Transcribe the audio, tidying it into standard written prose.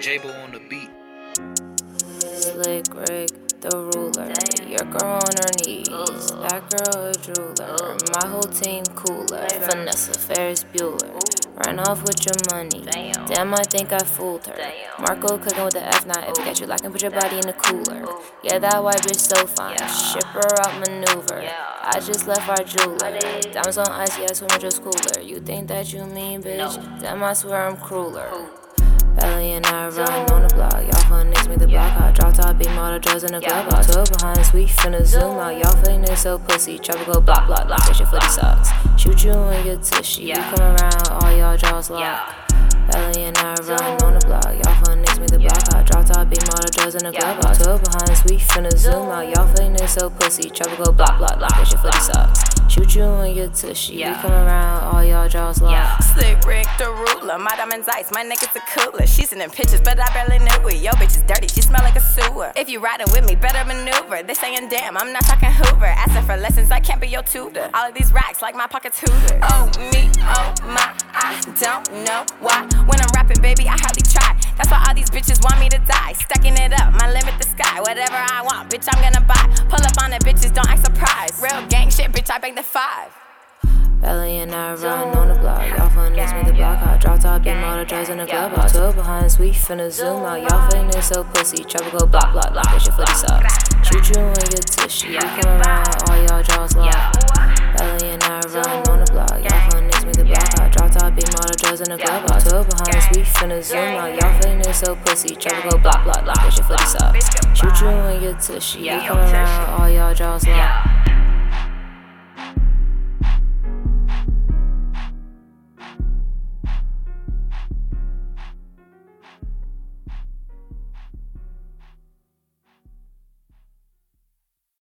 J-Bo on the beat. Slick Rick, the ruler. Your girl on her knees. That girl a jeweler. My whole team cooler. Vanessa Ferris Bueller. Run off with your money. Damn, I think I fooled her. Marco cooking with the F9. If you got you locked and put your body in the cooler. Yeah, that white bitch so fine. Ship her out maneuver. I just left our jeweler. Diamonds on ice, yeah, swim with your schooler. You think that you mean, bitch? Damn, I swear I'm crueler. Belly and I run on the block. Y'all fun niggas me the block out. Drop top, beam all the drugs in the glove out. 12 behind, sweet finna zoom out. Y'all fake niggas so pussy. Chopper go block, block, block. Get your footy socks. Shoot you in your tushy. You come around, all y'all jaws lock. Belly and I run on the block. Y'all fun niggas me the block out. Drop top, beam all the drugs in the glove out. 12 behind, sweet finna zoom out. Y'all fake niggas so pussy. Chopper go block, block, block. Get your footy socks. Shoot you in your tushy. You come around, all y'all jaws lock. Slick Rick, the ruler. My diamonds ice, my niggas a cooler. She's sending pictures, but I barely knew it. Yo, bitch is dirty, she smell like a sewer. If you riding with me, better maneuver. They saying damn, I'm not talking Hoover. Asking for lessons, I can't be your tutor. All of these racks like my pocket's Hoover. Oh me, oh my, I don't know why. When I'm rapping, baby, I hardly try. That's why all these bitches want me to die. Stacking it up, my limit the sky. Whatever I want, bitch, I'm gonna buy. Pull up on the bitches, don't act surprised. Real gang shit, bitch, I bang the 5. Belly and I run on the block. Y'all fun niggas me the block out. Drop top, beam all the drugs in the glove out. 12 behind, sweet finna zoom out. Y'all fake niggas so pussy. Chopper go block, block, block. Get your footy socks. Shoot you in your tushy. You come around, all y'all jaws lock. Belly and I run on the block. Y'all fun niggas me the block out. Drop top, beam all the drugs in the glove out. 12 behind, sweet finna zoom out. Y'all fake niggas so pussy. Chopper go block, block, block. Get your footy socks. Shoot you in your tushy. You come around, all y'all jaws lock.